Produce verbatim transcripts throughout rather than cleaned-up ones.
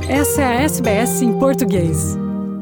Essa é a S B S em português.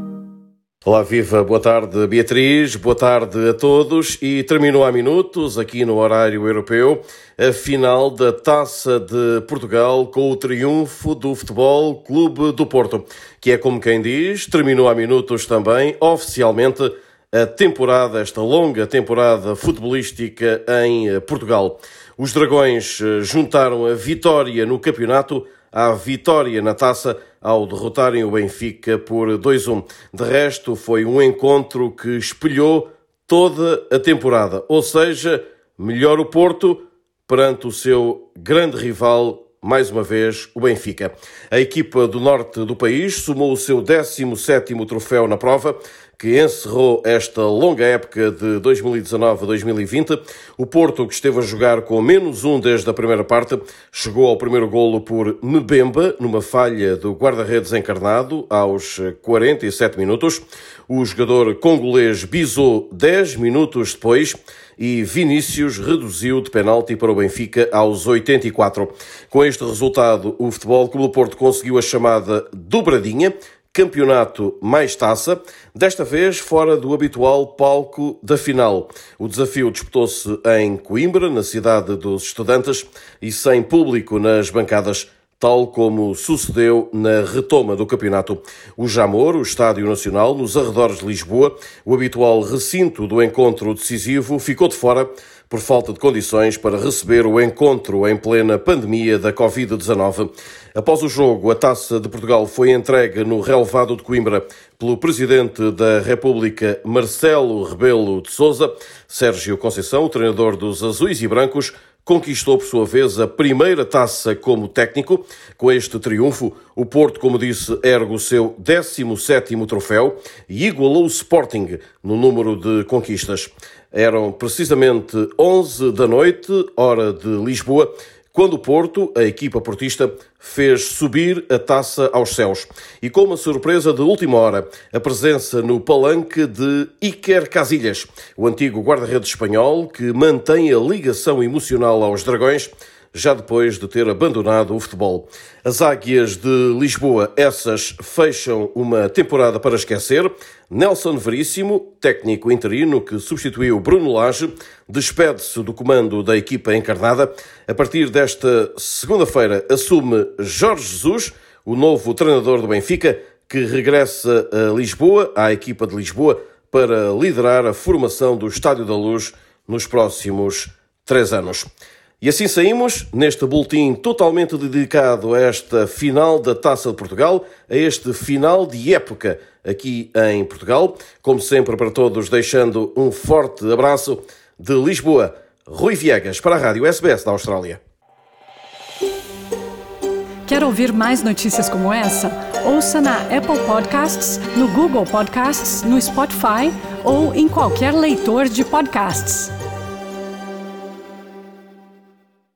Olá, viva, boa tarde Beatriz, boa tarde a todos e terminou há minutos, aqui no horário europeu, a final da Taça de Portugal com o triunfo do Futebol Clube do Porto, que é como quem diz, terminou há minutos também, oficialmente, a temporada, esta longa temporada futebolística em Portugal. Os Dragões juntaram a vitória no campeonato à vitória na Taça ao derrotarem o Benfica por dois a um. De resto, foi um encontro que espelhou toda a temporada, ou seja, melhor o Porto perante o seu grande rival, mais uma vez, o Benfica. A equipa do norte do país somou o seu décimo sétimo troféu na prova, que encerrou esta longa época de dois mil e dezanove a dois mil e vinte. O Porto, que esteve a jogar com menos um desde a primeira parte, chegou ao primeiro golo por Mbemba, numa falha do guarda-redes encarnado, aos quarenta e sete minutos. O jogador congolês bisou dez minutos depois e Vinícius reduziu de penalti para o Benfica aos oitenta e quatro. Com este resultado, o Futebol Clube do Porto conseguiu a chamada dobradinha, campeonato mais taça, desta vez fora do habitual palco da final. O desafio disputou-se em Coimbra, na cidade dos estudantes, e sem público nas bancadas, tal como sucedeu na retoma do campeonato. O Jamor, o Estádio Nacional, nos arredores de Lisboa, o habitual recinto do encontro decisivo, ficou de fora por falta de condições para receber o encontro em plena pandemia da covid dezanove. Após o jogo, a Taça de Portugal foi entregue no relevado de Coimbra pelo Presidente da República, Marcelo Rebelo de Sousa. Sérgio Conceição, o treinador dos Azuis e Brancos, conquistou, por sua vez, a primeira taça como técnico. Com este triunfo, o Porto, como disse, ergue o seu décimo sétimo troféu e igualou o Sporting no número de conquistas. Eram precisamente onze da noite, hora de Lisboa, quando o Porto, a equipa portista, fez subir a taça aos céus. E com uma surpresa de última hora, a presença no palanque de Iker Casillas, o antigo guarda-redes espanhol que mantém a ligação emocional aos Dragões, já depois de ter abandonado o futebol. As Águias de Lisboa, essas fecham uma temporada para esquecer. Nelson Veríssimo, técnico interino que substituiu Bruno Lage, despede-se do comando da equipa encarnada. A partir desta segunda-feira assume Jorge Jesus, o novo treinador do Benfica, que regressa a Lisboa, à equipa de Lisboa, para liderar a formação do Estádio da Luz nos próximos três anos. E assim saímos, neste boletim totalmente dedicado a esta final da Taça de Portugal, a este final de época aqui em Portugal. Como sempre, para todos, deixando um forte abraço de Lisboa. Rui Viegas, para a Rádio S B S da Austrália. Quer ouvir mais notícias como essa? Ouça na Apple Podcasts, no Google Podcasts, no Spotify ou em qualquer leitor de podcasts.